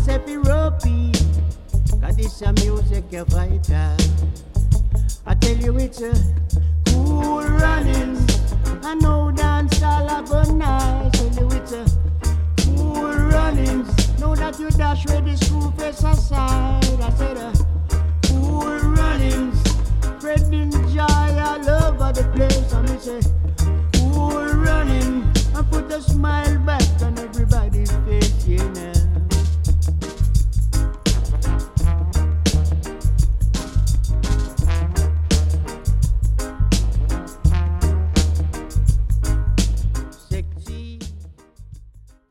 say be ropey, cause this a music you vital. I tell you it's a cool running, I know dance all a go nice. Tell you it's a cool running, know that you dash with this